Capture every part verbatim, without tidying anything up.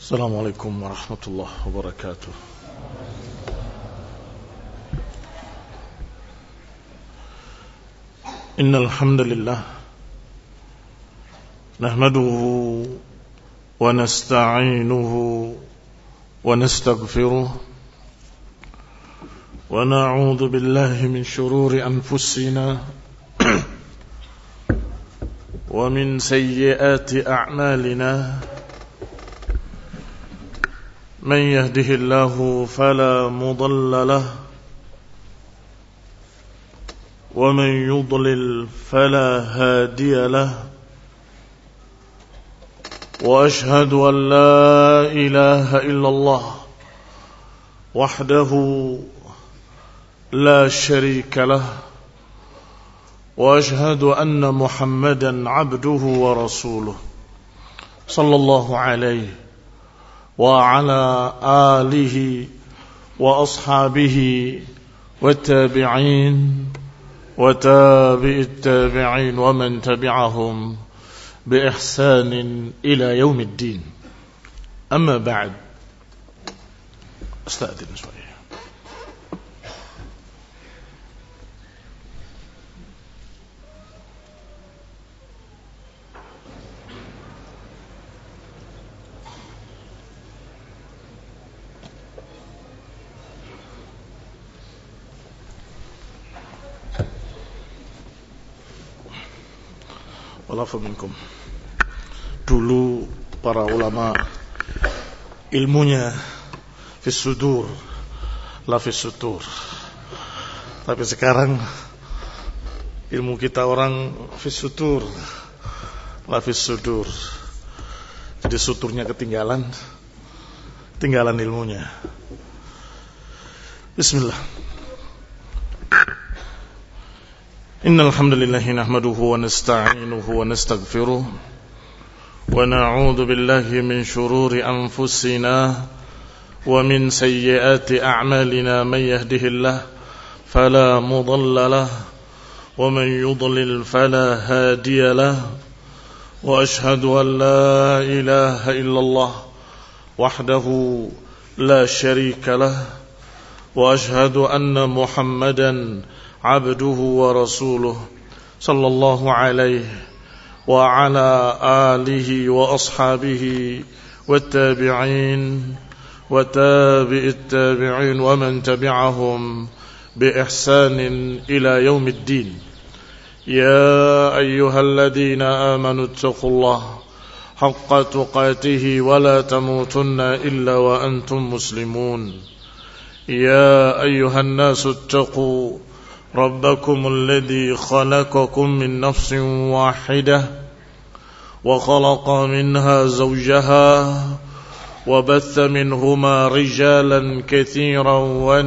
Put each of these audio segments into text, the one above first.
Assalamualaikum warahmatullahi wabarakatuh. Innal hamdalillah nahmaduhu wa nasta'inuhu wa nastaghfiruh wa na'udzu billahi min shururi anfusina wa min sayyiati a'malina. من يهده الله فلا مضل له ومن يضلل فلا هادي له وأشهد أن لا إله إلا الله وحده لا شريك له وأشهد أن محمدا عبده ورسوله صلى الله عليه وعلى آله وأصحابه والتابعين وتابع التابعين ومن تبعهم بإحسان إلى يوم الدين. أما بعد أستأذن شوية. Walafu minkum. Dulu para ulama ilmunya fis sudur la fis sutur. Tapi sekarang ilmu kita orang fis sutur la fis sudur. Jadi suturnya ketinggalan, tinggalan ilmunya. Bismillah. Innal hamdalillah nahmaduhu wa nasta'inuhu wa nastaghfiruh wa na'udzu billahi min shururi anfusina wa min sayyiati a'malina man yahdihillahu fala mudilla lahu wa man yudlil fala hadiya lahu wa ashhadu an la ilaha illallah wahdahu la sharika lahu wa ashhadu anna Muhammadan عبده ورسوله صلى الله عليه وعلى آله وأصحابه والتابعين وتابع التابعين ومن تبعهم بإحسان إلى يوم الدين. يا أيها الذين آمنوا اتقوا الله حق تقاته ولا تموتن إلا وأنتم مسلمون. يا أيها الناس اتقوا ربكم الذي خلقكم من نفس واحدة وخلق منها زوجها وبث منهما رجالا كثيرا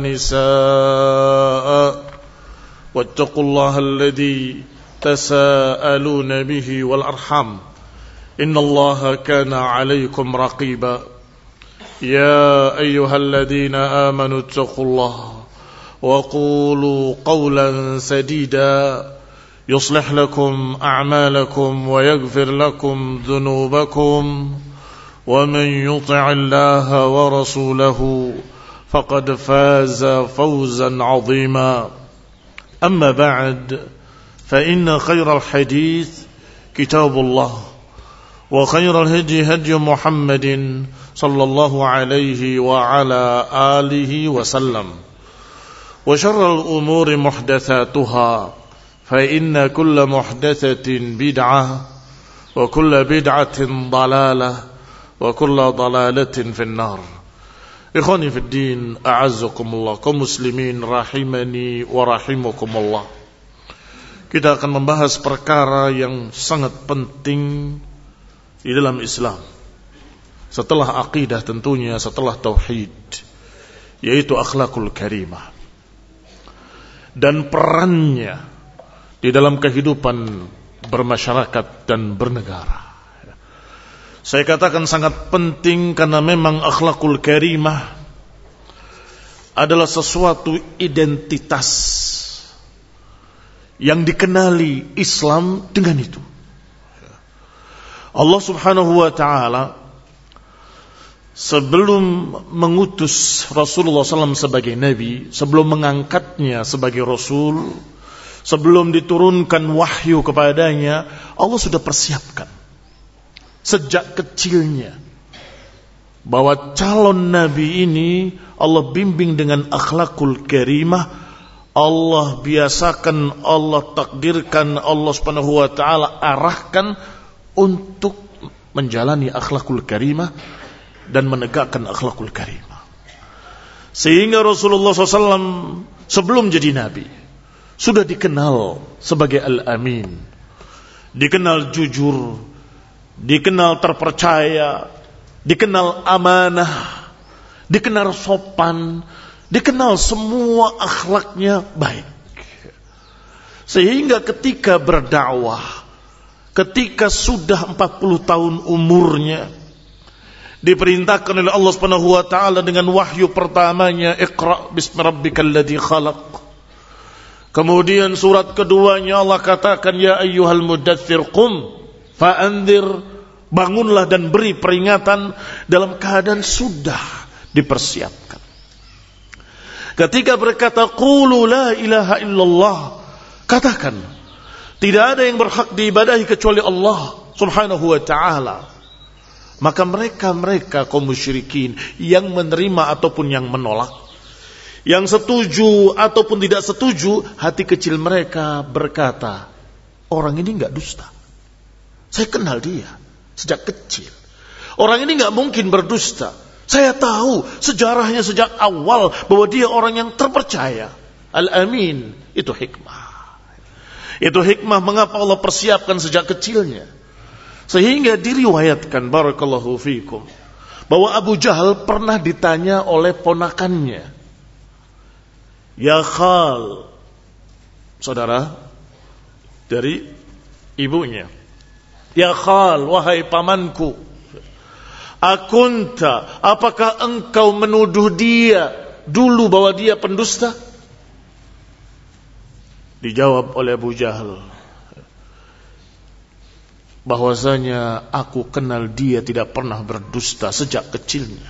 ونساء واتقوا الله الذي تساءلون به والأرحام إن الله كان عليكم رقيبا. يا أيها الذين آمنوا اتقوا الله وقولوا قولا سديدا يصلح لكم أعمالكم ويغفر لكم ذنوبكم ومن يطع الله ورسوله فقد فاز فوزا عظيما. أما بعد فإن خير الحديث كتاب الله وخير الهدي هدي محمد صلى الله عليه وعلى آله وسلم وشر الأمور محدثاتها فإن كل محدثة بدعة وكل بدعة ضلالة وكل ضلالة في النار. إخواني في الدين أعزكم الله kaum muslimin rahimani wa rahimakumullah. Kita akan membahas perkara yang sangat penting di dalam Islam setelah akidah tentunya, setelah tauhid, yaitu akhlakul karimah dan perannya di dalam kehidupan bermasyarakat dan bernegara. Saya katakan sangat penting karena memang akhlakul karimah adalah sesuatu identitas yang dikenali Islam dengan itu. Allah Subhanahu wa ta'ala sebelum mengutus Rasulullah shallallahu alaihi wasallam sebagai Nabi, sebelum mengangkatnya sebagai Rasul, sebelum diturunkan wahyu kepadanya, Allah sudah persiapkan sejak kecilnya bahwa calon Nabi ini Allah bimbing dengan akhlakul karimah, Allah biasakan, Allah takdirkan, Allah subhanahu wa ta'ala arahkan untuk menjalani akhlakul karimah dan menegakkan akhlakul karimah. Sehingga Rasulullah shallallahu alaihi wasallam sebelum jadi Nabi sudah dikenal sebagai Al-Amin, dikenal jujur, dikenal terpercaya, dikenal amanah, dikenal sopan, dikenal semua akhlaknya baik. Sehingga ketika berdakwah, ketika sudah empat puluh tahun umurnya, diperintahkan oleh Allah Subhanahu wa taala dengan wahyu pertamanya, Iqra bismi rabbikal ladzi khalaq. Kemudian surat keduanya Allah katakan, ya ayyuhal mudaththir qum fa'anzir, bangunlah dan beri peringatan, dalam keadaan sudah dipersiapkan. Ketika berkata qulu la ilaha illallah, katakan tidak ada yang berhak diibadahi kecuali Allah Subhanahu wa taala. Maka mereka-mereka kaum musyrikin yang menerima ataupun yang menolak, yang setuju ataupun tidak setuju, hati kecil mereka berkata, orang ini enggak dusta. Saya kenal dia sejak kecil. Orang ini enggak mungkin berdusta. Saya tahu sejarahnya sejak awal bahwa dia orang yang terpercaya. Al-Amin, itu hikmah. Itu hikmah mengapa Allah persiapkan sejak kecilnya. Sehingga diriwayatkan, barakallahu fikum, bahwa Abu Jahal pernah ditanya oleh ponakannya, ya Khal, saudara dari ibunya, ya Khal, wahai pamanku, akunta, apakah engkau menuduh dia dulu bahwa dia pendusta? Dijawab oleh Abu Jahal, bahwasanya aku kenal dia tidak pernah berdusta sejak kecilnya.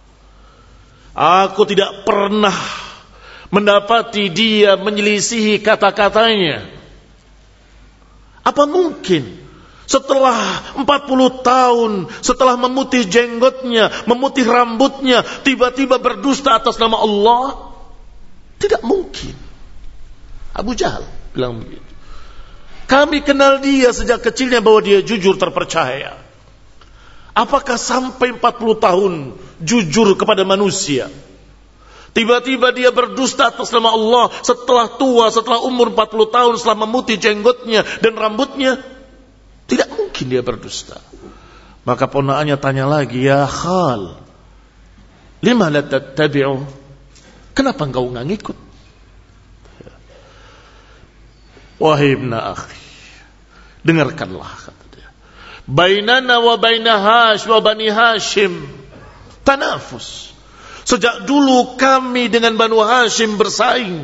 Aku tidak pernah mendapati dia menyelisihi kata-katanya. Apa mungkin setelah empat puluh tahun, setelah memutih jenggotnya, memutih rambutnya, tiba-tiba berdusta atas nama Allah? Tidak mungkin. Abu Jahal bilang begitu. Kami kenal dia sejak kecilnya bahwa dia jujur, terpercaya. Apakah sampai empat puluh tahun jujur kepada manusia, tiba-tiba dia berdusta atas nama Allah setelah tua, setelah umur empat puluh tahun, setelah memutih jenggotnya dan rambutnya? Tidak mungkin dia berdusta. Maka ponakannya tanya lagi, ya Khal, lima la tattabi'u, kenapa engkau enggak ngikut? Wahai ibn akhi, dengarkanlah, kata dia, bainana wa baina Hash wa bani Hashim tanafus. Sejak dulu kami dengan Banu Hashim bersaing.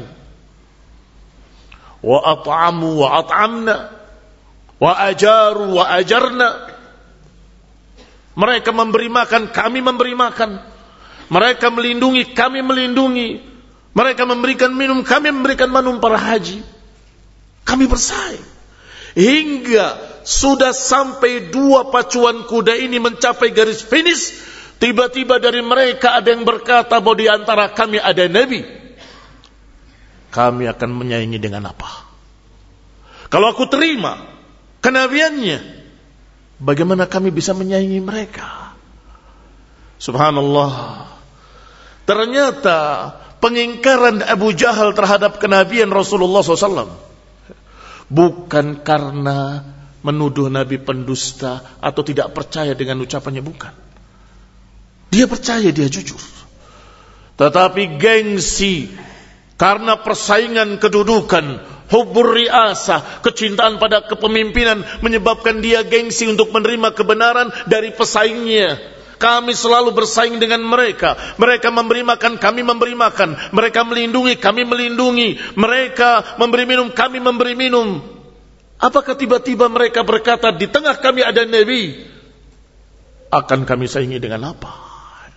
Wa at'amu wa at'amna, wa ajaru wa ajarna. Mereka memberi makan, kami memberi makan. Mereka melindungi, kami melindungi. Mereka memberikan minum, kami memberikan minum para haji. Kami bersaing. Hingga sudah sampai dua pacuan kuda ini mencapai garis finish, tiba-tiba dari mereka ada yang berkata bahwa di antara kami ada Nabi. Kami akan menyaingi dengan apa? Kalau aku terima kenabiannya, bagaimana kami bisa menyaingi mereka? Subhanallah. Ternyata pengingkaran Abu Jahal terhadap kenabian Rasulullah shallallahu alaihi wasallam bukan karena menuduh Nabi pendusta atau tidak percaya dengan ucapannya, bukan. Dia percaya, dia jujur. Tetapi gengsi, karena persaingan kedudukan, hubbur riasah, kecintaan pada kepemimpinan, menyebabkan dia gengsi untuk menerima kebenaran dari pesaingnya. Kami selalu bersaing dengan mereka. Mereka memberi makan, kami memberi makan. Mereka melindungi, kami melindungi. Mereka memberi minum, kami memberi minum. Apakah tiba-tiba mereka berkata, di tengah kami ada Nabi, akan kami saingi dengan apa?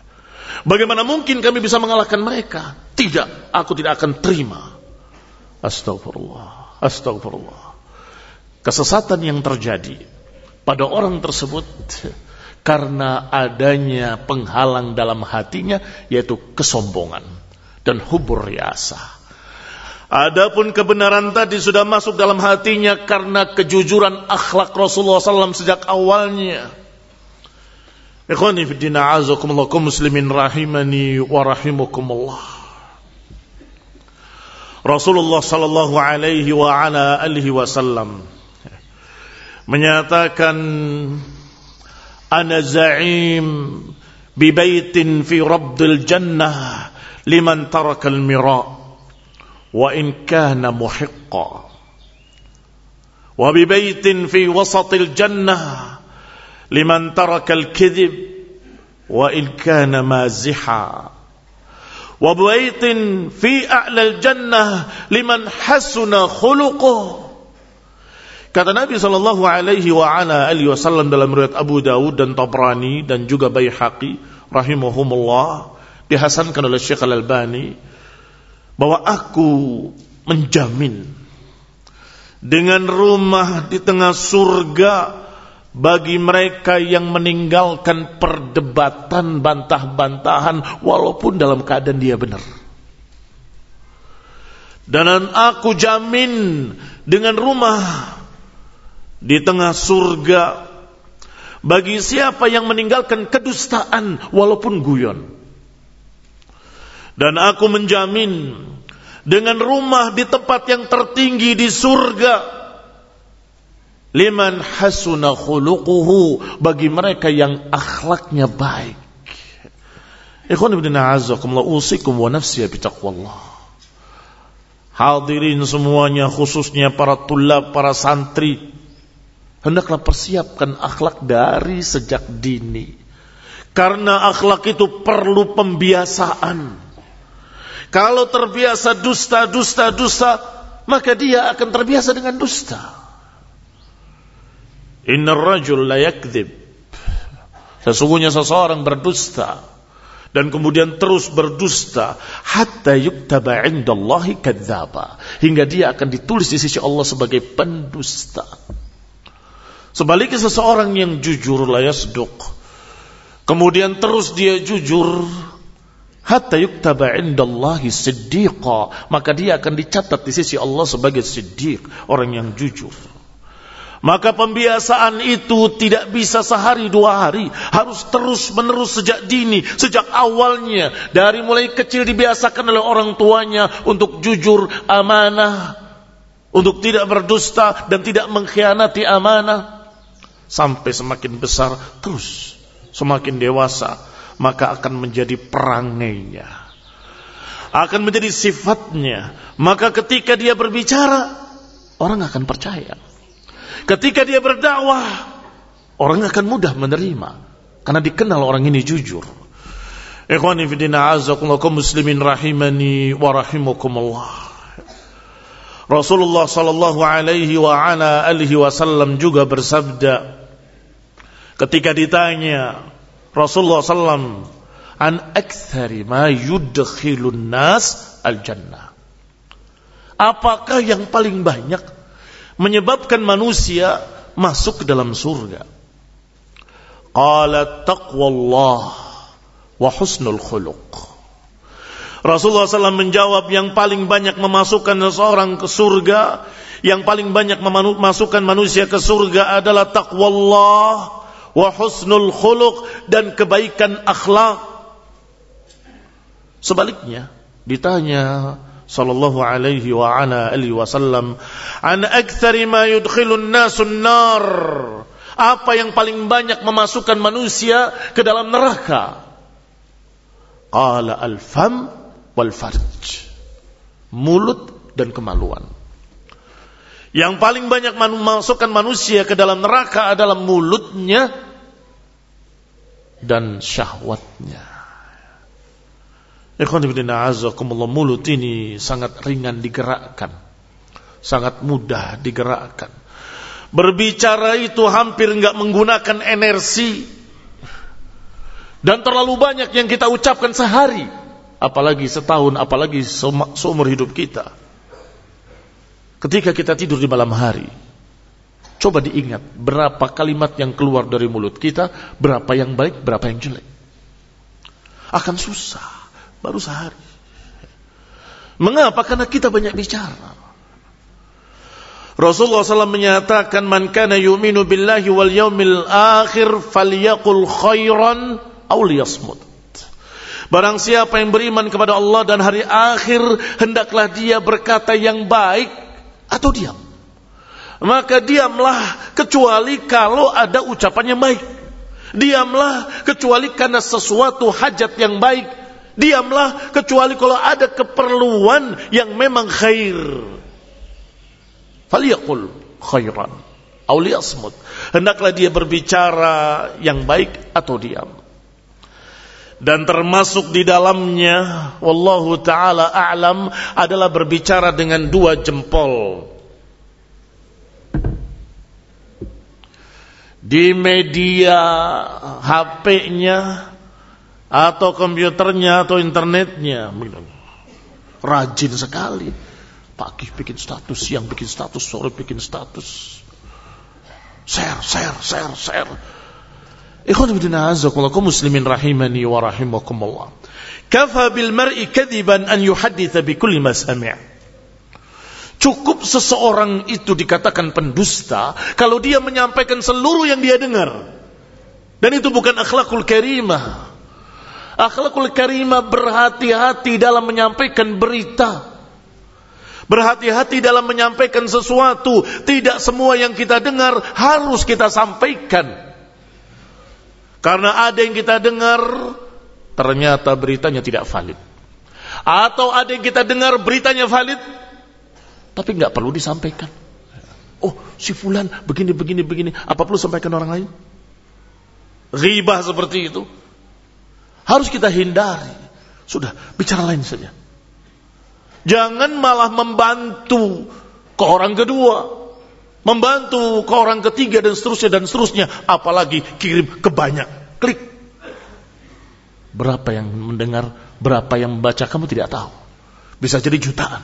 Bagaimana mungkin kami bisa mengalahkan mereka? Tidak, aku tidak akan terima. Astagfirullah, astagfirullah. Kesesatan yang terjadi pada orang tersebut karena adanya penghalang dalam hatinya, yaitu kesombongan dan hubur riasa. Adapun kebenaran tadi sudah masuk dalam hatinya karena kejujuran akhlak Rasulullah sallallahu alaihi wasallam sejak awalnya. Ikhwani fi din, a'azakumullah, kaum muslimin rahimani wa rahimakumullah. Rasulullah sallallahu alaihi wa ala alihi wasallam menyatakan, ana za'im bi baitin fi rabdil jannah liman taraka al-mira' wa in kana muhiqqa wa bi baitin fi wasatil jannah liman taraka al-kadhib wa in kana maziha wa bi baitin fi a'la al-jannah liman hasuna khuluquhu. Kata Nabi sallallahu alaihi wa ala alihi wasallam dalam riwayat Abu Dawud dan Tabrani dan juga Baihaqi rahimahumullah, dihasankan oleh Syekh Al-Albani, bahwa aku menjamin dengan rumah di tengah surga bagi mereka yang meninggalkan perdebatan, bantah-bantahan, walaupun dalam keadaan dia benar. Dan aku jamin dengan rumah di tengah surga bagi siapa yang meninggalkan kedustaan walaupun guyon. Dan aku menjamin dengan rumah di tempat yang tertinggi di surga liman hasuna khuluquhu, bagi mereka yang akhlaknya baik. Ikhwan ibn a'azakumullah, usikum wa nafsiya bitaqwallah. Hadirin semuanya, khususnya para tulab, para santri, hendaklah persiapkan akhlak dari sejak dini. Karena akhlak itu perlu pembiasaan. Kalau terbiasa dusta, dusta, dusta, maka dia akan terbiasa dengan dusta. Innar rajul la yakdzib. Sesungguhnya seseorang berdusta dan kemudian terus berdusta hatta yuktaba 'indallahi kadzdzaba, hingga dia akan ditulis di sisi Allah sebagai pendusta. Sebaliknya seseorang yang jujur la yasduq, kemudian terus dia jujur hatta yuktaba 'indallahi siddiqa, maka dia akan dicatat di sisi Allah sebagai siddiq, orang yang jujur. Maka pembiasaan itu tidak bisa sehari dua hari, harus terus menerus sejak dini, sejak awalnya, dari mulai kecil dibiasakan oleh orang tuanya untuk jujur, amanah, untuk tidak berdusta dan tidak mengkhianati amanah. Sampai semakin besar, terus semakin dewasa, maka akan menjadi perangainya, akan menjadi sifatnya. Maka ketika dia berbicara, orang akan percaya. Ketika dia berdakwah, orang akan mudah menerima, karena dikenal orang ini jujur. Ikhwani fi din, a'azakumullah, kaum muslimin rahimani wa rahimakumullah. Rasulullah sallallahu alaihi wa ala alihi wasallam juga bersabda ketika ditanya Rasulullah sallallahu alaihi wasallam an aktsari ma yudkhilun nas al-jannah, apakah yang paling banyak menyebabkan manusia masuk ke dalam surga? Qala taqwallah wa husnul khuluq. Rasulullah sallallahu alaihi wasallam menjawab, yang paling banyak memasukkan seseorang ke surga, yang paling banyak memasukkan manusia ke surga adalah taqwallah wa husnul khuluq, dan kebaikan akhlak. Sebaliknya ditanya sallallahu alaihi wa ala alihi wasallam an aktsari ma yudkhilun nasun nar, apa yang paling banyak memasukkan manusia ke dalam neraka? Qala al-fam wal farj, mulut dan kemaluan. Yang paling banyak memasukkan manusia ke dalam neraka adalah mulutnya dan syahwatnya. Ikhwan fillah, azakumullah, mulut ini sangat ringan digerakkan, sangat mudah digerakkan. Berbicara itu hampir enggak menggunakan energi. Dan terlalu banyak yang kita ucapkan sehari, apalagi setahun, apalagi seumur hidup kita. Ketika kita tidur di malam hari, coba diingat berapa kalimat yang keluar dari mulut kita, berapa yang baik, berapa yang jelek. Akan susah, baru sehari. Mengapa? Karena kita banyak bicara. Rasulullah shallallahu alaihi wasallam menyatakan, man kana yu'minu billahi wal yaumil akhir falyaqul khairan aw liyasmut. Barang siapa yang beriman kepada Allah dan hari akhir, hendaklah dia berkata yang baik atau diam. Maka diamlah kecuali kalau ada ucapan yang baik. Diamlah kecuali karena sesuatu hajat yang baik. Diamlah kecuali kalau ada keperluan yang memang khair. Falyaqul khairan aw liyasmut. Hendaklah dia berbicara yang baik atau diam. Dan termasuk di dalamnya, wallahu taala a'lam, adalah berbicara dengan dua jempol. Di media H P-nya atau komputernya atau internetnya, rajin sekali. Pagi bikin status, siang bikin status, sore bikin status. Share, share, share, share. Ikhwan fillah azakumullah muslimin rahimani wa rahimakumullah. Kafa bil mar'i kadiban an yuhadditha bi kulli ma sami'. Cukup seseorang itu dikatakan pendusta kalau dia menyampaikan seluruh yang dia dengar. Dan itu bukan akhlakul karimah. Akhlakul karimah berhati-hati dalam menyampaikan berita. Berhati-hati dalam menyampaikan sesuatu. Tidak semua yang kita dengar harus kita sampaikan. Karena ada yang kita dengar ternyata beritanya tidak valid. Atau ada yang kita dengar beritanya valid tapi nggak perlu disampaikan. Oh, si fulan begini begini begini, apa perlu sampaikan orang lain? Ghibah seperti itu harus kita hindari. Sudah, bicara lain saja. Jangan malah membantu ke orang kedua, membantu ke orang ketiga dan seterusnya dan seterusnya, apalagi kirim ke banyak. Klik. Berapa yang mendengar, berapa yang membaca kamu tidak tahu. Bisa jadi jutaan.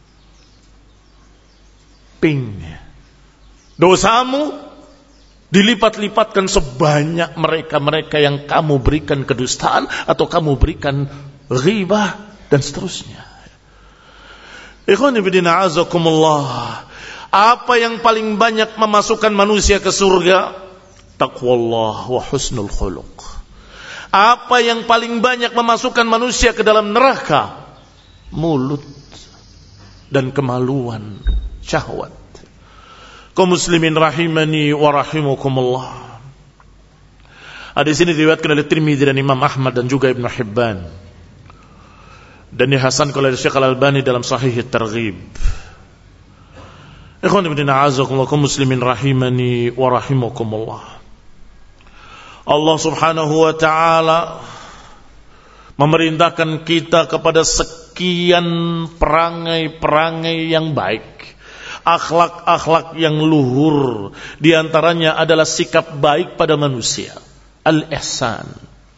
Ping. Dosamu dilipat-lipatkan sebanyak mereka-mereka yang kamu berikan kedustaan atau kamu berikan ghibah dan seterusnya. Ikhwani fillah azakumullah. Apa yang paling banyak memasukkan manusia ke surga? Taqwallah wa husnul khuluq. Apa yang paling banyak memasukkan manusia ke dalam neraka? Mulut dan kemaluan, syahwat. Kaum muslimin rahimani wa rahimakumullah. Hadis ini diriwayatkan oleh Tirmidzi dan Imam Ahmad dan juga Ibnu Hibban. Dan dihasankan oleh Syekh Al-Albani dalam Sahih At-Targhib. Ikhwan ibn a'azakumullah kaum muslimin rahimani wa rahimakumullah. Allah Subhanahu wa taala memerintahkan kita kepada sekian perangai-perangai yang baik, akhlak-akhlak yang luhur. Di antaranya adalah sikap baik pada manusia, al-ihsan.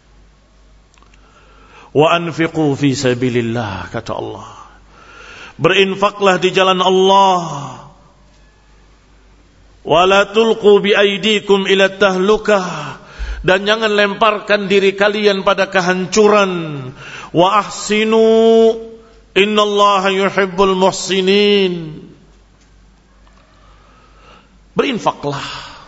Wa anfiqu fi sabilillah, kata Allah. Berinfaklah di jalan Allah. Wa la tulqu bi aydikum ila tahlukah, dan jangan lemparkan diri kalian pada kehancuran. Wa ahsinu innallaha yuhibbul muhsinin. Berinfaklah.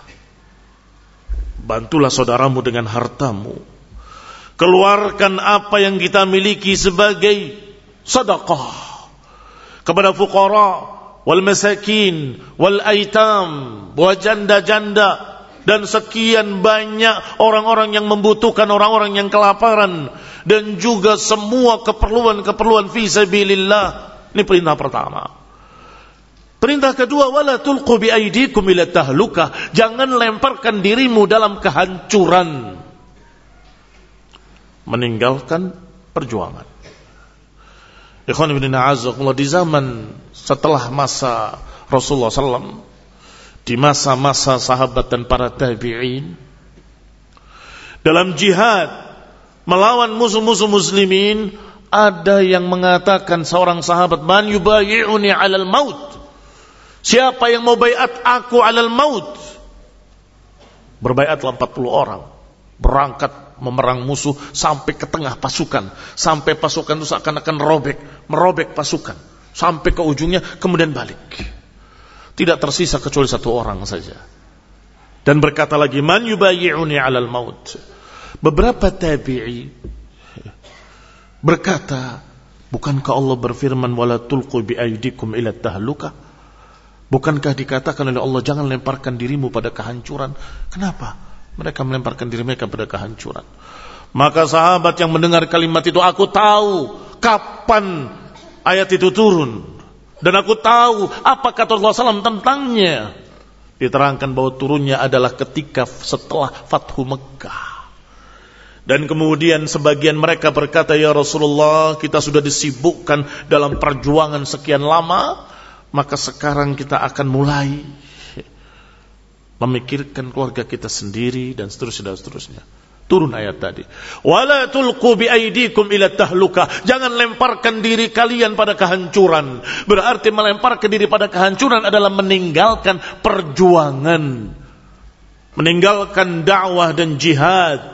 Bantulah saudaramu dengan hartamu. Keluarkan apa yang kita miliki sebagai sedekah kepada fuqara wal masakin wal aitam, buat janda-janda dan sekian banyak orang-orang yang membutuhkan, orang-orang yang kelaparan, dan juga semua keperluan-keperluan fi sabilillah. Ini perintah pertama. Perintah kedua, wala tulqu bi aydikum ila tahlukah, jangan lemparkan dirimu dalam kehancuran. Meninggalkan perjuangan. Ikhwan ibn a'azakumullah, di zaman setelah masa Rasulullah sallallahu alaihi wasallam, di masa-masa sahabat dan para tabi'in, dalam jihad melawan musuh-musuh muslimin, ada yang mengatakan seorang sahabat, man yubayi'uni 'alal maut, siapa yang mau baiat aku 'alal maut? Berbaiatlah empat puluh orang, berangkat memerang musuh sampai ke tengah pasukan, sampai pasukan itu seakan-akan robek, merobek pasukan sampai ke ujungnya, kemudian balik. Tidak tersisa kecuali satu orang saja. Dan berkata lagi, man yubayi'uni 'alal maut. Beberapa tabi'i berkata, bukankah Allah berfirman, wala tulqu bi aydikum ila tahlukah? Bukankah dikatakan oleh Allah, jangan lemparkan dirimu pada kehancuran? Kenapa mereka melemparkan diri mereka pada kehancuran? Maka sahabat yang mendengar kalimat itu, aku tahu kapan ayat itu turun, dan aku tahu apa kata Rasulullah shallallahu alaihi wasallam tentangnya. Diterangkan bahwa turunnya adalah ketika setelah Fathu Mekkah. Dan kemudian sebagian mereka berkata, ya Rasulullah, kita sudah disibukkan dalam perjuangan sekian lama, maka sekarang kita akan mulai memikirkan keluarga kita sendiri, dan seterusnya dan seterusnya. Turun ayat tadi, wala tulqu bi aydikum ila tahlukah, jangan lemparkan diri kalian pada kehancuran. Berarti melemparkan diri pada kehancuran adalah meninggalkan perjuangan, meninggalkan dakwah dan jihad.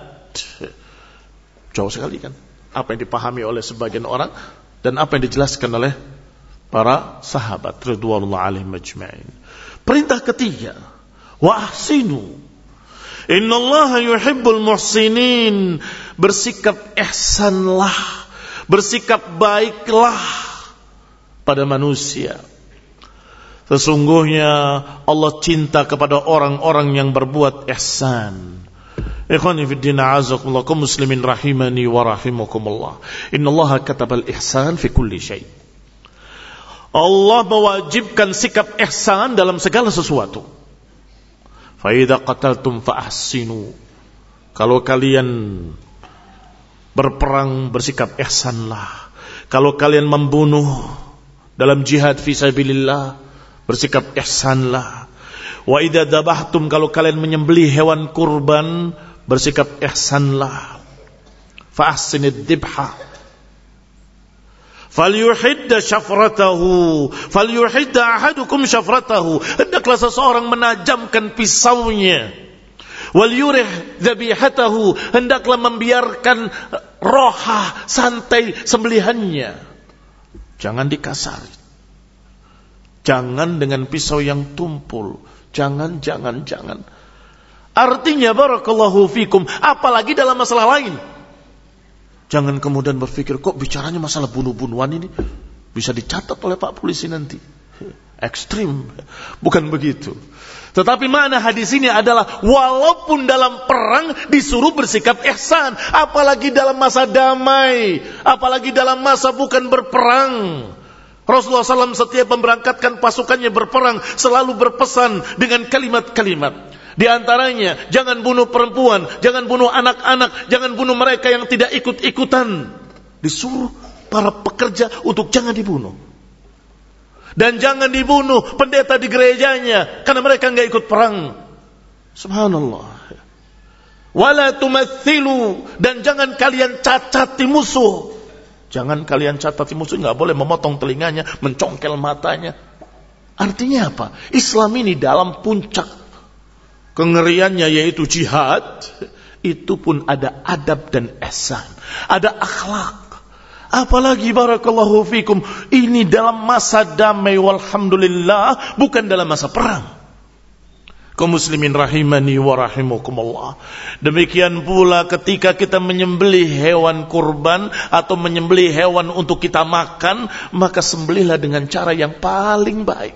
Jauh sekali kan apa yang dipahami oleh sebagian orang dan apa yang dijelaskan oleh para sahabat radhiyallahu alaihim ajma'in. Perintah ketiga, wa ahsinu innallaha yuhibbul muhsinin, bersikap ihsanlah, bersikap baiklah pada manusia. Sesungguhnya Allah cinta kepada orang-orang yang berbuat ihsan. Ikhwani fid din, a'azakumullah, kaum muslimin rahimani wa rahimakumullah. Innallaha katabal ihsan fi kulli syai'. Allah mewajibkan sikap ihsan dalam segala sesuatu. Fa idza qataltum fa ahsinu. Kalau kalian berperang, bersikap ihsanlah. Kalau kalian membunuh dalam jihad fi sabilillah, bersikap ihsanlah. Wa idza dzabhtum, kalau kalian menyembelih hewan kurban, bersikap ihsanlah. Fa ahsinid dzibha falyuhidda syafratahu falyuhidda ahadukum syafratahu, hendaklah seseorang menajamkan pisaunya. Wal yurih dzabihatahu, hendaklah membiarkan roha santai sembelihannya. Jangan dikasari, jangan dengan pisau yang tumpul, jangan jangan jangan. Artinya barakallahu fikum, apalagi dalam masalah lain. Jangan kemudian berpikir, kok bicaranya masalah bunuh-bunuhan ini bisa dicatat oleh Pak Polisi nanti. Ekstrim. Bukan begitu. Tetapi makna hadis ini adalah walaupun dalam perang disuruh bersikap ihsan, apalagi dalam masa damai, apalagi dalam masa bukan berperang. Rasulullah shallallahu alaihi wasallam setiap memberangkatkan pasukannya berperang selalu berpesan dengan kalimat-kalimat. Di antaranya, jangan bunuh perempuan, jangan bunuh anak-anak, jangan bunuh mereka yang tidak ikut-ikutan. Disuruh para pekerja untuk jangan dibunuh. Dan jangan dibunuh pendeta di gerejanya karena mereka enggak ikut perang. Subhanallah. Wala tumathilu, dan jangan kalian cacati musuh. Jangan kalian cacati musuh, enggak boleh memotong telinganya, mencongkel matanya. Artinya apa? Islam ini dalam puncak kengeriannya, yaitu jihad, itu pun ada adab dan ihsan, ada akhlak. Apalagi barakallahu fikum, ini dalam masa damai walhamdulillah, bukan dalam masa perang. Kaum muslimin rahimani wa rahimakumullah. Demikian pula ketika kita menyembelih hewan kurban atau menyembelih hewan untuk kita makan, maka sembelihlah dengan cara yang paling baik.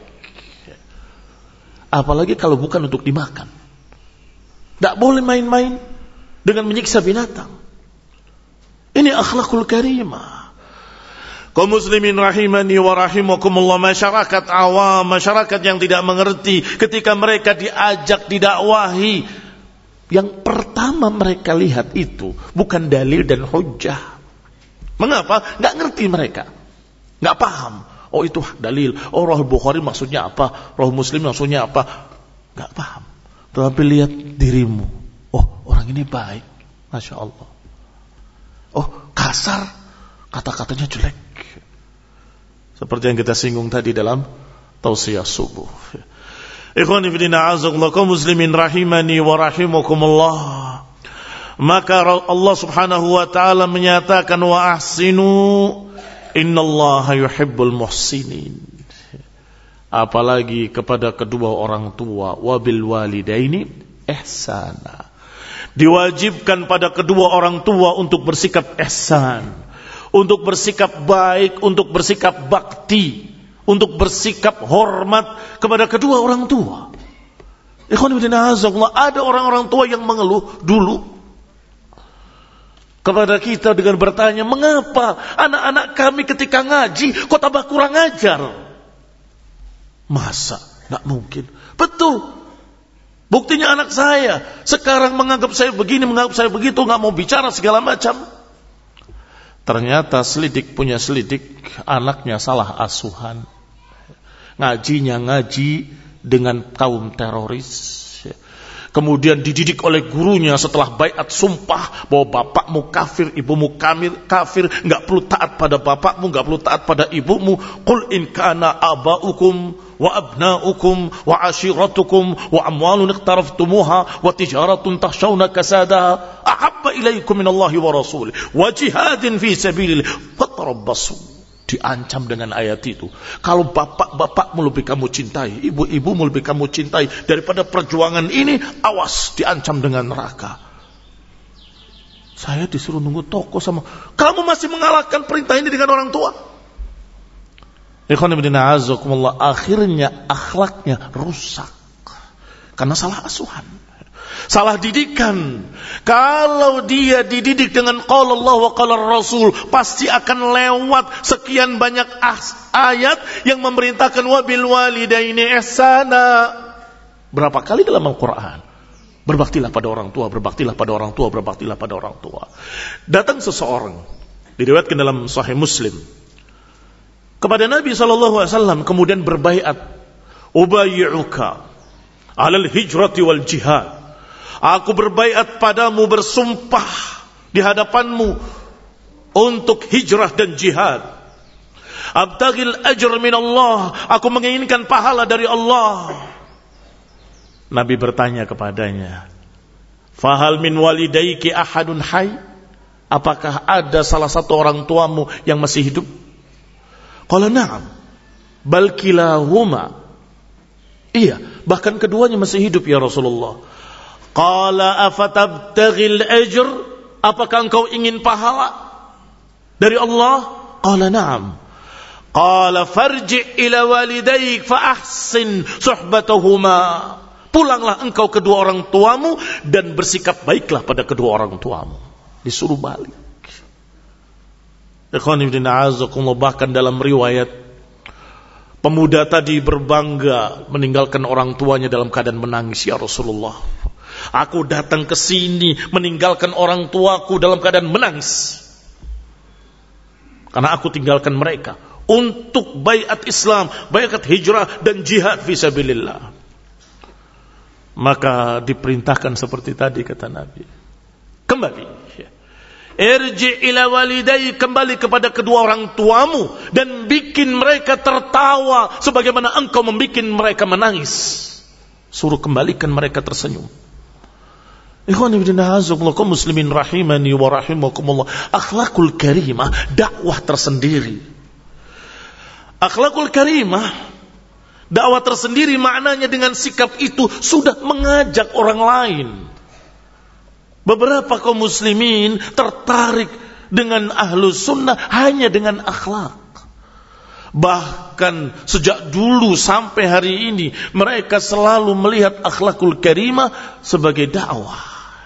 Apalagi kalau bukan untuk dimakan. Tidak boleh main-main dengan menyiksa binatang. Ini akhlakul karimah. Kaum muslimin rahimani wa rahimakumullah, masyarakat awam, masyarakat yang tidak mengerti, ketika mereka diajak didakwahi, yang pertama mereka lihat itu bukan dalil dan hujjah. Mengapa? Tidak ngerti mereka, tidak paham. Oh itu dalil, oh Roh Bukhari maksudnya apa, Roh Muslim maksudnya apa, tidak paham. Tetapi lihat dirimu, oh orang ini baik, Masya Allah. Oh, kasar, kata-katanya jelek. Seperti yang kita singgung tadi dalam tausiah subuh. Ikhwani fillah, a'azakumullah, kaum muslimin rahimani wa rahimakumullah. Maka Allah Subhanahu wa taala menyatakan wa ahsinu innallaha yuhibbul muhsinin. Apalagi kepada kedua orang tua, wabil walidaini ihsana. Diwajibkan pada kedua orang tua untuk bersikap ihsan, untuk bersikap baik, untuk bersikap bakti, untuk bersikap hormat kepada kedua orang tua. Ikhwan fillah, ada orang-orang tua yang mengeluh dulu kepada kita dengan bertanya, mengapa anak-anak kami ketika ngaji kok tambah kurang ajar? Masa? Nggak mungkin. Betul. Buktinya anak saya sekarang menganggap saya begini, menganggap saya begitu, nggak mau bicara segala macam. Ternyata selidik punya selidik, anaknya salah asuhan. Ngajinya ngaji dengan kaum teroris. Kemudian dididik oleh gurunya setelah baiat sumpah bahwa bapakmu kafir, ibumu kafir, enggak perlu taat pada bapakmu, enggak perlu taat pada ibumu. Qul in kana aba'ukum wa abna'ukum wa ashiratukum wa amwalun iqtaraftumuha wa tijaratun takhshawna kasadaha ahabba ilaikum minallahi wa rasulih wa jihadin fi sabilillah fatarabbasu. Diancam dengan ayat itu. Kalau bapak-bapakmu lebih kamu cintai, ibu-ibumu lebih kamu cintai daripada perjuangan ini, awas, diancam dengan neraka. Saya disuruh nunggu toko sama, kamu masih mengalahkan perintah ini dengan orang tua. Ikhwan fillah, a'azakumullah, akhirnya akhlaknya rusak karena salah asuhan, salah didikan. Kalau dia dididik dengan qala Allah wa qala Rasul, pasti akan lewat sekian banyak ayat yang memerintahkan wabil walidaini ihsana. Berapa kali dalam Al-Quran? Berbaktilah pada orang tua, berbaktilah pada orang tua, berbaktilah pada orang tua. Datang seseorang, diriwayatkan dalam Sahih Muslim, kepada Nabi sallallahu alaihi wasallam, kemudian berbaiat, ubayyi'uka 'alal hijrati wal jihad. Aku berbaiat padamu, bersumpah di hadapanmu untuk hijrah dan jihad. Abtaghil ajr min Allah, aku menginginkan pahala dari Allah. Nabi bertanya kepadanya, fahal min walidayki ahadun hayy? Apakah ada salah satu orang tuamu yang masih hidup? Qala na'am, bal kilahuma. Iya, bahkan keduanya masih hidup ya Rasulullah. Qala afatabtaghil ajr? Apakah engkau ingin pahala dari Allah? Qala na'am. Qala farji' ila walidayk fa ahsin suhbatahuma. Pulanglah engkau kedua orang tuamu dan bersikap baiklah pada kedua orang tuamu. Disuruh balik. Ikhwani fillah, a'azakumullah, bahkan dalam riwayat, pemuda tadi berbangga meninggalkan orang tuanya dalam keadaan menangis. Ya Rasulullah, aku datang ke sini meninggalkan orang tuaku dalam keadaan menangis, karena aku tinggalkan mereka untuk baiat Islam, baiat hijrah dan jihad fisabilillah. Maka diperintahkan seperti tadi kata Nabi, kembali, irji' ila walidayk, kembali kepada kedua orang tuamu dan bikin mereka tertawa sebagaimana engkau membikin mereka menangis. Suruh kembalikan mereka tersenyum. Ikhwan fillah, a'azakumullah, kaum muslimin rahimani wa rahimakumullah. Akhlakul karimah, dakwah tersendiri. Akhlakul karimah, dakwah tersendiri, maknanya dengan sikap itu sudah mengajak orang lain. Beberapa kaum muslimin tertarik dengan ahlus sunnah hanya dengan akhlak. Bahkan sejak dulu sampai hari ini mereka selalu melihat akhlakul karimah sebagai dakwah.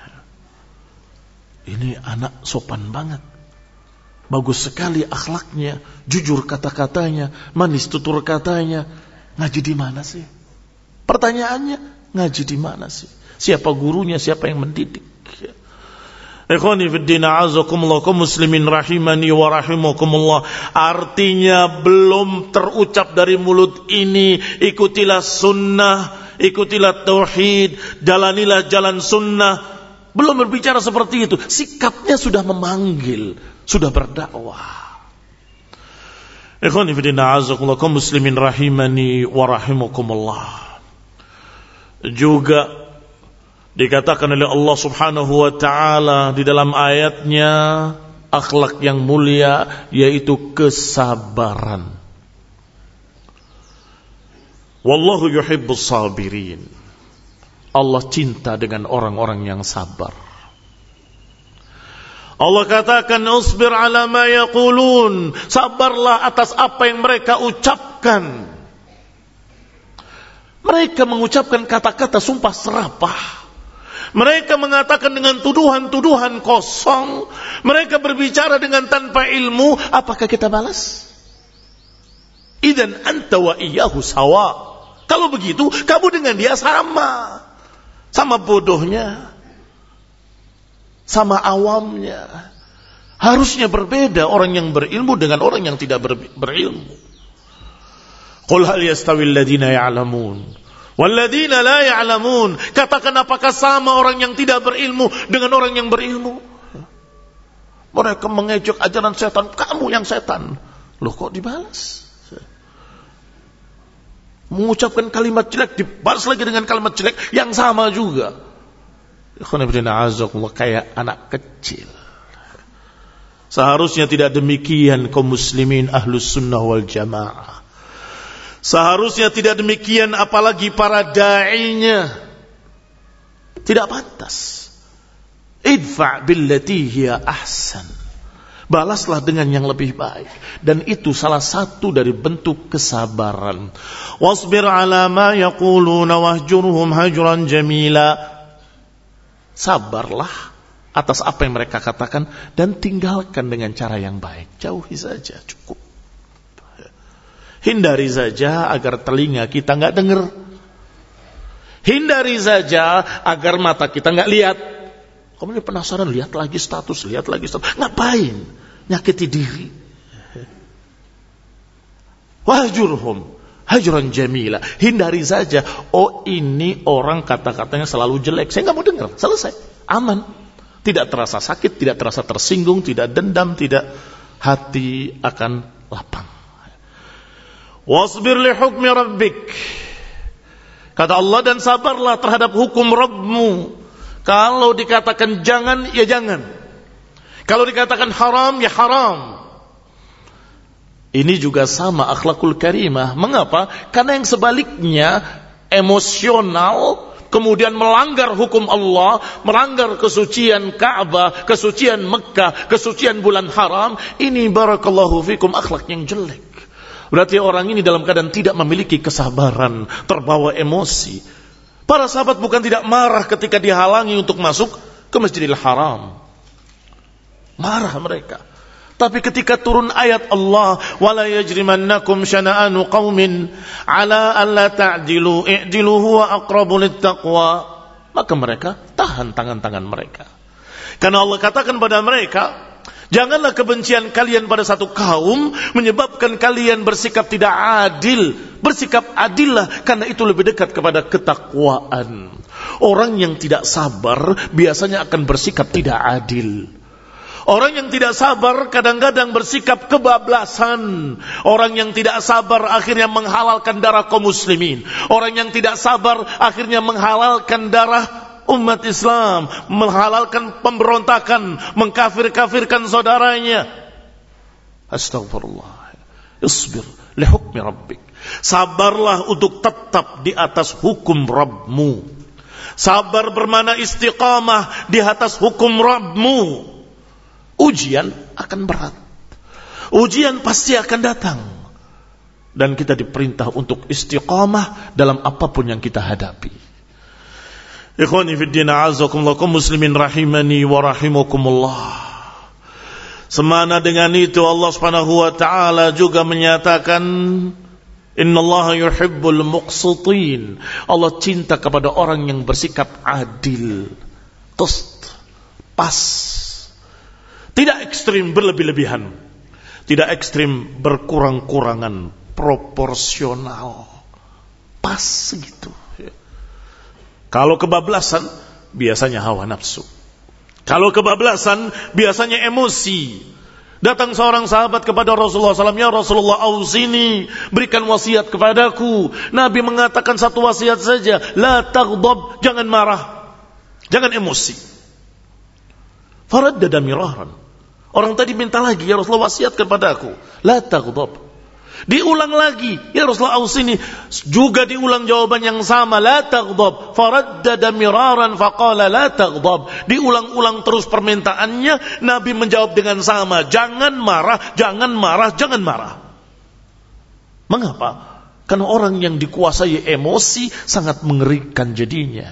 Ini anak sopan banget, bagus sekali akhlaknya, jujur kata-katanya, manis tutur katanya. Ngaji di mana sih? Pertanyaannya, ngaji di mana sih? Siapa gurunya? Siapa yang mendidik? Ikhwani fiddin, a'azakumullah, kaum muslimin rahimani wa rahimakumullah. Artinya belum terucap dari mulut ini, ikutilah sunnah, ikutilah tauhid, jalanilah jalan sunnah, belum berbicara seperti itu, sikapnya sudah memanggil, sudah berdakwah. Ikhwani fillah, a'azakumullah, kaum muslimin rahimani wa rahimakumullah. Juga dikatakan oleh Allah Subhanahu wa taala di dalam ayatnya akhlak yang mulia, yaitu kesabaran. Wallahu yuhibbus sabirin. Allah cinta dengan orang-orang yang sabar. Allah katakan, "Usbir ala ma yaqulun." Sabarlah atas apa yang mereka ucapkan. Mereka mengucapkan kata-kata sumpah serapah. Mereka mengatakan dengan tuduhan-tuduhan kosong. Mereka berbicara dengan tanpa ilmu. Apakah kita balas? Idzan anta wa iyyahu sawa. Kalau begitu, kamu dengan dia sama. Sama bodohnya. Sama awamnya. Harusnya berbeda orang yang berilmu dengan orang yang tidak ber- berilmu. Qul hal yastawil ladina ya'lamun wal ladina la ya'lamun. Katakan, apakah sama orang yang tidak berilmu dengan orang yang berilmu? Mereka mengejek ajaran setan. Kamu yang setan. Loh, kok dibalas? Mengucapkan kalimat jelek dibalas lagi dengan kalimat jelek yang sama juga. Kayak anak kecil. Seharusnya tidak demikian kaum muslimin ahlus sunnah wal jamaah. Seharusnya tidak demikian apalagi para da'inya. Tidak pantas. Idfa' billati hiya ahsan. Balaslah dengan yang lebih baik. Dan itu salah satu dari bentuk kesabaran. Wasbir ala ma yaquluna wahjurhum hajran jamila. Sabarlah atas apa yang mereka katakan dan tinggalkan dengan cara yang baik. Jauhi saja, cukup. Hindari saja agar telinga kita enggak dengar. Hindari saja agar mata kita enggak lihat. Kamu ini penasaran, lihat lagi status, lihat lagi status. Ngapain? Nyakiti diri. Wahjurhum hajran jamila. Hindari saja. Oh, ini orang kata-katanya selalu jelek. Saya nggak mau dengar. Selesai. Aman. Tidak terasa sakit, tidak terasa tersinggung, tidak dendam, tidak, hati akan lapang. Wasbir li hukmi rabbik. Kata Allah, dan sabarlah terhadap hukum Rabbmu. Kalau dikatakan jangan, ya jangan. Kalau dikatakan haram, ya haram. Ini juga sama akhlakul karimah. Mengapa? Karena yang sebaliknya, emosional, kemudian melanggar hukum Allah, melanggar kesucian Ka'bah, kesucian Mekah, kesucian bulan haram. Ini barakallahu fikum akhlak yang jelek. Berarti orang ini dalam keadaan tidak memiliki kesabaran, terbawa emosi. Para sahabat bukan tidak marah ketika dihalangi untuk masuk ke Masjidil Haram. Marah mereka. Tapi ketika turun ayat Allah, wala yajrimannakum syana'anu qaumin ala alla ta'dilu i'dilu huwa aqrabu littaqwa, maka mereka tahan tangan-tangan mereka. Karena Allah katakan pada mereka, janganlah kebencian kalian pada satu kaum menyebabkan kalian bersikap tidak adil. Bersikap adillah, karena itu lebih dekat kepada ketakwaan. Orang yang tidak sabar biasanya akan bersikap tidak adil. Orang yang tidak sabar kadang-kadang bersikap kebablasan. Orang yang tidak sabar akhirnya menghalalkan darah kaum muslimin. Orang yang tidak sabar akhirnya menghalalkan darah umat Islam, menghalalkan pemberontakan, mengkafir-kafirkan saudaranya. Astagfirullah. Isbir li hukmi rabbik. Sabarlah untuk tetap di atas hukum Rabbmu. Sabar bermana istiqamah di atas hukum Rabbmu. Ujian akan berat. Ujian pasti akan datang. Dan kita diperintah untuk istiqamah dalam apapun yang kita hadapi. Ikhwani fiddin, a'azakumullah, kaum muslimin rahimani wa rahimakumullah. Semana dengan itu Allah Subhanahu wa taala juga menyatakan, innallaha yuhibbul muqsitin. Allah cinta kepada orang yang bersikap adil. Qist, pas. Tidak ekstrim berlebih-lebihan. Tidak ekstrim berkurang-kurangan, proporsional. Pas gitu. Kalau kebablasan biasanya hawa nafsu. Kalau kebablasan biasanya emosi. Datang seorang sahabat kepada Rasulullah shallallahu alaihi wasallam, ya Rasulullah, ausini, berikan wasiat kepadaku. Nabi mengatakan satu wasiat saja, la taghdab, jangan marah, jangan emosi. Faraddada miraran. Orang tadi minta lagi, ya Rasulullah, wasiat kepadaku, la taghdab. Diulang lagi, ya Rasulullah, ausini, juga diulang jawaban yang sama, la taghdab. Faraddada miraran faqala la taghdab. Diulang-ulang terus permintaannya, Nabi menjawab dengan sama, jangan marah, jangan marah, jangan marah. Mengapa? Karena orang yang dikuasai emosi sangat mengerikan jadinya.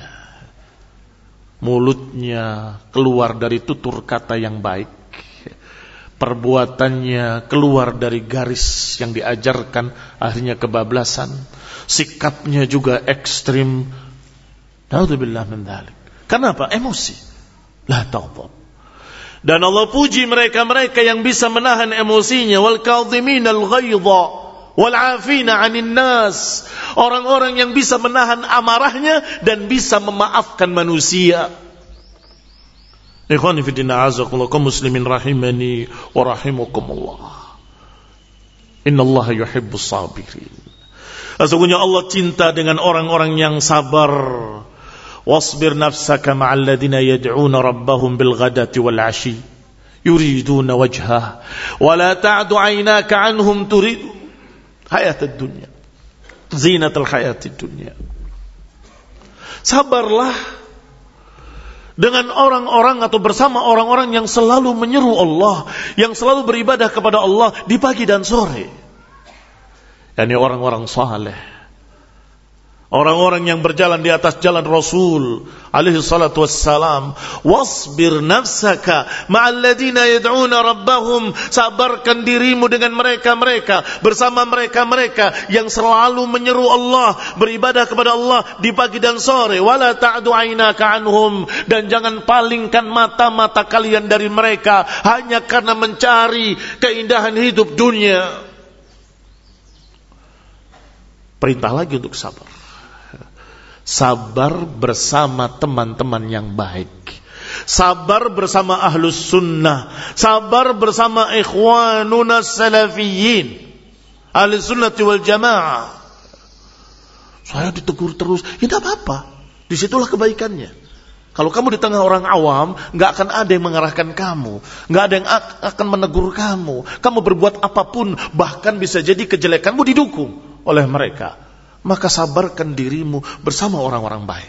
Mulutnya keluar dari tutur kata yang baik, perbuatannya keluar dari garis yang diajarkan, akhirnya kebablasan. Sikapnya juga ekstrim. Na'udzubillah min dzalik. Kenapa? Emosi. La taghdab. Dan Allah puji mereka-mereka yang bisa menahan emosinya, wal kadhiminal ghaidha wal 'afina 'anil nas. Orang-orang yang bisa menahan amarahnya dan bisa memaafkan manusia. Ikhwani fi din, a'azakumullah, kaum muslimin rahimani wa rahimakumullah. Innallaha yuhibbus sabirin. Sesungguhnya Allah cinta dengan orang-orang yang sabar. Wasbir nafsaka ma'al ladzina yad'una rabbahum bil ghadati wal 'ashi yuriduna wajhah wa la ta'du 'aynaka 'anhum turidu hayatad dunya zinatal hayatid dunya. Sabarlah dengan orang-orang atau bersama orang-orang yang selalu menyeru Allah, yang selalu beribadah kepada Allah di pagi dan sore. Yani orang-orang saleh, orang-orang yang berjalan di atas jalan Rasul alaihi salatu wassalam. Wasbir nafsaka ma'al ladzina yad'una rabbahum. Sabarkan dirimu dengan mereka-mereka, bersama mereka-mereka yang selalu menyeru Allah, beribadah kepada Allah di pagi dan sore. Wala ta'du 'ainaka 'anhum. Dan jangan palingkan mata-mata kalian dari mereka hanya karena mencari keindahan hidup dunia. Perintah lagi untuk sabar. Sabar bersama teman-teman yang baik. Sabar bersama ahlus sunnah. Sabar bersama ikhwanuna salafiyin, ahli sunnati wal jamaah. Saya ditegur terus, ya tidak apa-apa. Disitulah kebaikannya. Kalau kamu di tengah orang awam, gak akan ada yang mengarahkan kamu, gak ada yang akan menegur kamu. Kamu berbuat apapun, bahkan bisa jadi kejelekanmu didukung oleh mereka. Maka sabarkan dirimu bersama orang-orang baik.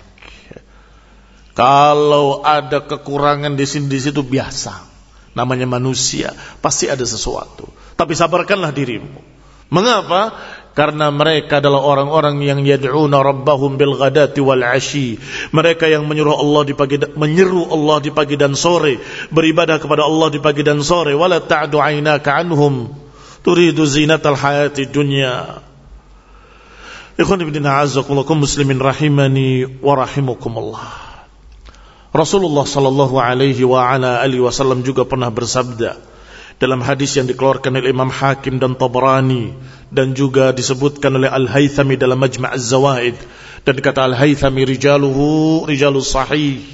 Kalau ada kekurangan di sini di situ biasa, namanya manusia, pasti ada sesuatu. Tapi sabarkanlah dirimu. Mengapa? Karena mereka adalah orang-orang yang yad'una rabbahum bil ghadati wal 'ashi. Mereka yang menyeru Allah di pagi, menyeru Allah di pagi dan sore, beribadah kepada Allah di pagi dan sore. Wala ta'du 'ainaka 'anhum turidu zinatal hayati dunya. Ikhwan ibn a'azzakumullah, kaum muslimin rahimani wa rahimakumullah. Rasulullah sallallahu alaihi wa ala alihi wasallam juga pernah bersabda dalam hadis yang dikeluarkan oleh Imam Hakim dan Tabrani dan juga disebutkan oleh Al-Haythami dalam Majma' Az-Zawaid, dan kata Al-Haythami rijaluhu rijalus sahih.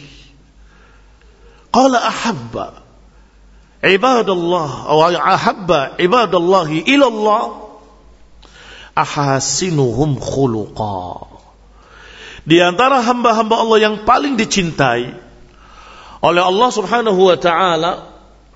Qala ahabba ibadallah aw ahabba ibadallahi ila Allah ahasinuhum khuluqa. Di antara hamba-hamba Allah yang paling dicintai oleh Allah Subhanahu wa taala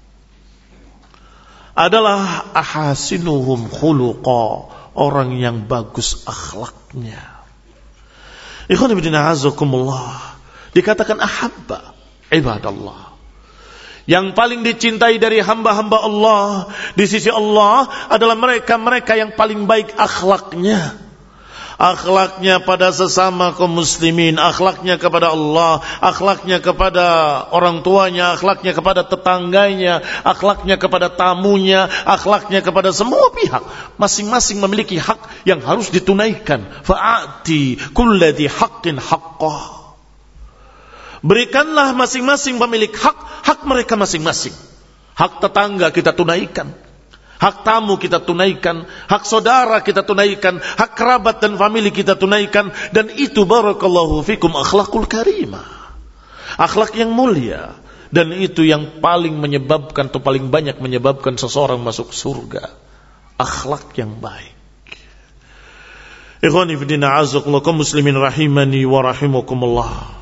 adalah ahasinuhum khuluqa, orang yang bagus akhlaknya. Ikhwan fillah azakumullah, dikatakan ahabba ibadallah. Yang paling dicintai dari hamba-hamba Allah di sisi Allah adalah mereka-mereka yang paling baik akhlaknya. Akhlaknya pada sesama kaum muslimin, akhlaknya kepada Allah, akhlaknya kepada orang tuanya, akhlaknya kepada tetangganya, akhlaknya kepada tamunya, akhlaknya kepada semua pihak. Masing-masing memiliki hak yang harus ditunaikan. Fa'ati kulladhi haqqin haqqah. Berikanlah masing-masing pemilik hak, hak mereka masing-masing. Hak tetangga kita tunaikan, hak tamu kita tunaikan, hak saudara kita tunaikan, hak kerabat dan famili kita tunaikan. Dan itu barakallahu fikum akhlakul karimah, akhlak yang mulia. Dan itu yang paling menyebabkan atau paling banyak menyebabkan seseorang masuk surga. Akhlak yang baik. Ikhwani fi din, a'azzakumullah, kaum muslimin rahimani wa rahimakumullah.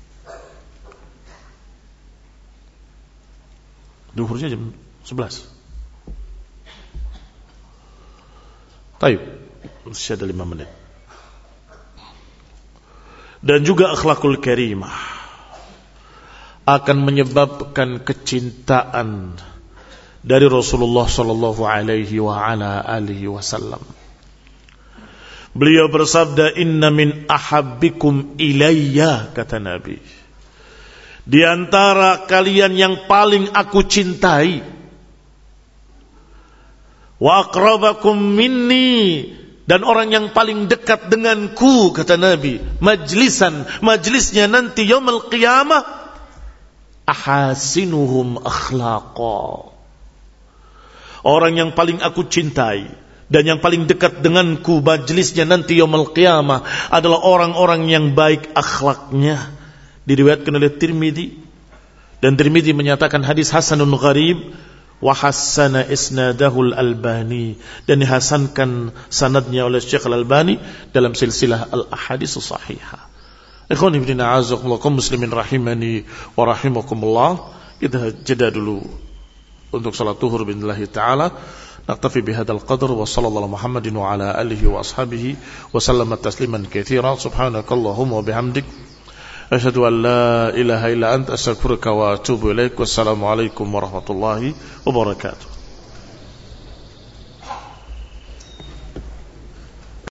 Duhurnya jam sebelas. Taib, masih ada lima menit. Dan juga akhlakul karimah akan menyebabkan kecintaan dari Rasulullah sallallahu alaihi wa ala alihi wasallam. Beliau bersabda, "Inna min ahabbikum ilayya," kata Nabi, di antara kalian yang paling aku cintai, wa aqrabakum minni, dan orang yang paling dekat denganku, kata Nabi, majlisan, majlisnya nanti yaumul qiyamah, ahasinuhum akhlaqa. Orang yang paling aku cintai dan yang paling dekat denganku majlisnya nanti yaumul qiyamah adalah orang-orang yang baik akhlaknya. Diriwayatkan oleh Tirmidzi, dan Tirmidzi menyatakan hadis hasanun gharib, wa hassana isnadahul Albani, dan dihasankan sanadnya oleh Syekh Al-Albani dalam silsilah al-ahadits sahihah. Ikhwani fi din, a'azzakumullah, kaum muslimin rahimani wa rahimakumullah. Kita jeda dulu untuk salat zuhur billahi taala. Naktafi bihadzal qadar wa sallallahu Muhammadin wa ala alihi wa ashabihi wa sallama tasliman katsira. Subhanakallahumma wa bihamdik, asyhadu an la ilaha illa anta, astaghfiruka wa atubu ilaik. Wassalamu alaikum warahmatullahi wabarakatuh.